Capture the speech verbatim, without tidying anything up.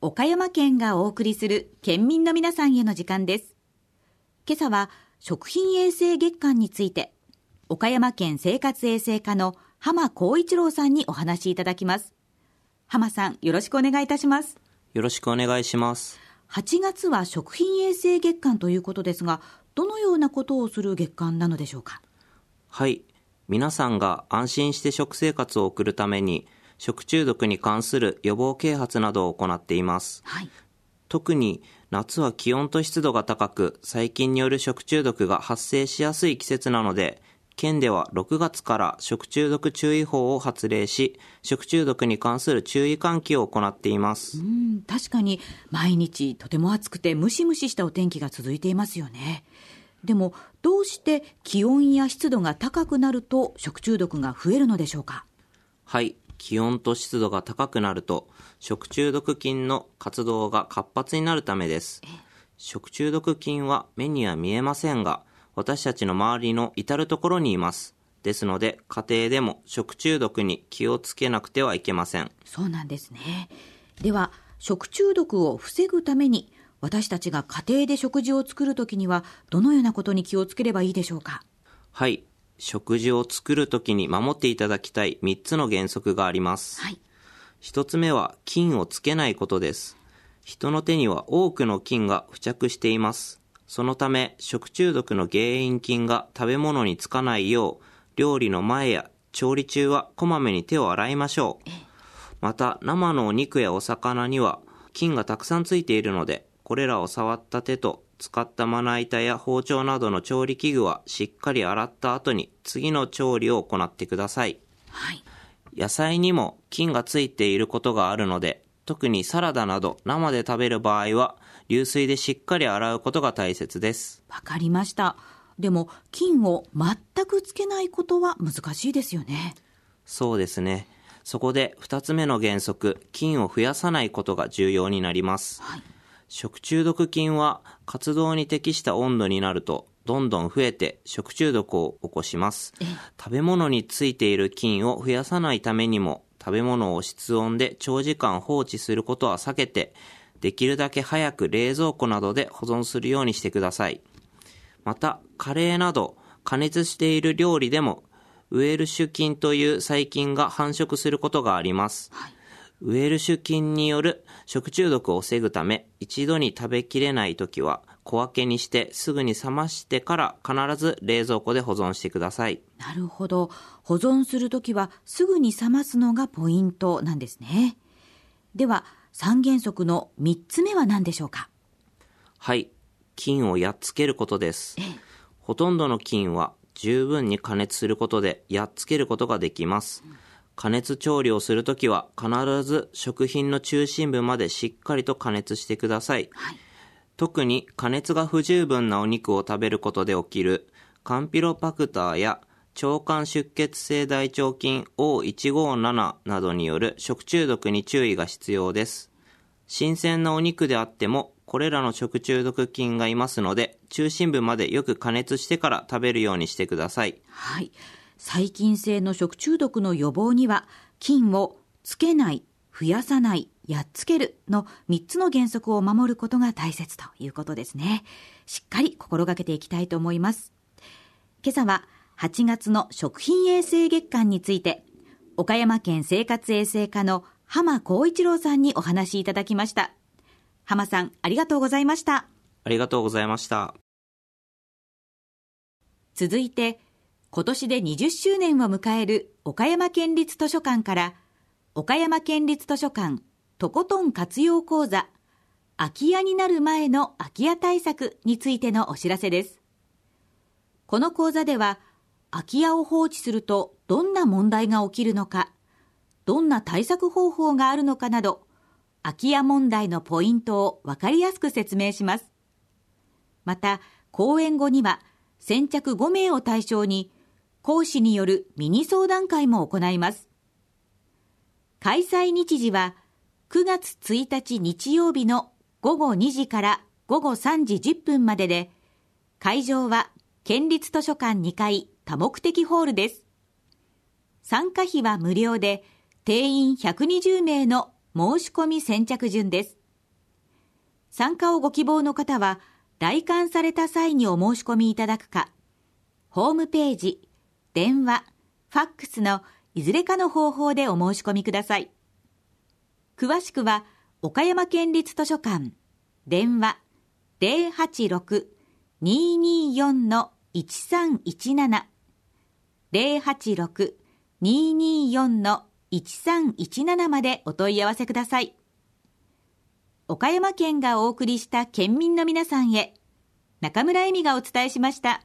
岡山県がお送りする県民の皆さんへの時間です。今朝は食品衛生月間について、岡山県生活衛生課の浜光一郎さんにお話しいただきます。浜さん、よろしくお願いいたします。 よろしくお願いします。 はちがつは食品衛生月間ということですが、どのようなことをする月間なのでしょうか。 はい、皆さんが安心して食生活を送るために食中毒に関する予防啓発などを行っています。 はい、 特に夏は気温と湿度が高く、細菌による食中毒が発生しやすい季節なので、県ではろくがつから食中毒注意報を発令し、食中毒に関する注意喚起を行っています。 うん、確かに毎日とても暑くてムシムシしたお天気が続いていますよね。でもどうして気温や湿度が高くなると食中毒が増えるのでしょうか。 はい、気温と湿度が高くなると食中毒菌の活動が活発になるためです。食中毒菌は目には見えませんが、私たちの周りの至るところにいます。ですので家庭でも食中毒に気をつけなくてはいけません。 そうなんですね。では食中毒を防ぐために、私たちが家庭で食事を作るときにはどのようなことに気をつければいいでしょうか。 はい、食事を作るときに守っていただきたいみっつの原則があります。 はい、 ひとつめは菌をつけないことです。人の手には多くの菌が付着しています。そのため食中毒の原因菌が食べ物につかないよう、料理の前や調理中はこまめに手を洗いましょう。また生のお肉やお魚には菌がたくさんついているので、これらを触った手と使ったまな板や包丁などの調理器具はしっかり洗った後に次の調理を行ってください。 はい、 野菜にも菌がついていることがあるので、特にサラダなど生で食べる場合は流水でしっかり洗うことが大切です。 わかりました。でも菌を全くつけないことは難しいですよね。 そうですね。そこでふたつめの原則、菌を増やさないことが重要になります。 はい、 食中毒菌は活動に適した温度になるとどんどん増えて食中毒を起こします。食べ物についている菌を増やさないためにも、食べ物を室温で長時間放置することは避けて、できるだけ早く冷蔵庫などで保存するようにしてください。またカレーなど加熱している料理でもウエルシュ菌という細菌が繁殖することがあります。 はい、 ウエルシュ菌による食中毒を防ぐため、一度に食べきれないときは小分けにしてすぐに冷ましてから必ず冷蔵庫で保存してください。 なるほど。保存するときはすぐに冷ますのがポイントなんですね。ではさん原則のみっつめは何でしょうか。 はい、菌をやっつけることです。ほとんどの菌は十分に加熱することでやっつけることができます。加熱調理をするときは必ず食品の中心部までしっかりと加熱してください。 はい、 特に加熱が不十分なお肉を食べることで起きるカンピロパクターや腸管出血性大腸菌 オーいちごーなな などによる食中毒に注意が必要です。新鮮なお肉であってもこれらの食中毒菌がいますので、中心部までよく加熱してから食べるようにしてください。 はい、細菌性の食中毒の予防には、菌をつけない、増やさない、やっつけるのみっつの原則を守ることが大切ということですね。しっかり心がけていきたいと思います。今朝ははちがつの食品衛生月間について、岡山県生活衛生課の浜光一郎さんにお話しいただきました。浜さん、ありがとうございました。 ありがとうございました。 続いて、今年でにじゅっしゅうねんを迎える岡山県立図書館から、岡山県立図書館とことん活用講座、空き家になる前の空き家対策についてのお知らせです。この講座では、空き家を放置するとどんな問題が起きるのか、どんな対策方法があるのかなど、空き家問題のポイントを分かりやすく説明します。また、講演後には先着ごめいを対象に講師によるミニ相談会も行います。開催日時はくがつついたち日曜日のごごにじからごごさんじじゅっぷんまでで、会場は県立図書館にかい多目的ホールです。参加費は無料で、定員ひゃくにじゅうめいの申し込み先着順です。 参加をご希望の方は、来館された際にお申し込みいただくか、ホームページ、電話、ファックスのいずれかの方法でお申し込みください。詳しくは、岡山県立図書館、電話 ゼロはちろく にーにーよん いちさんいちなな ゼロはちろく にーにーよん いちさんいちなな までお問い合わせください。岡山県がお送りした県民の皆さんへ、中村恵美がお伝えしました。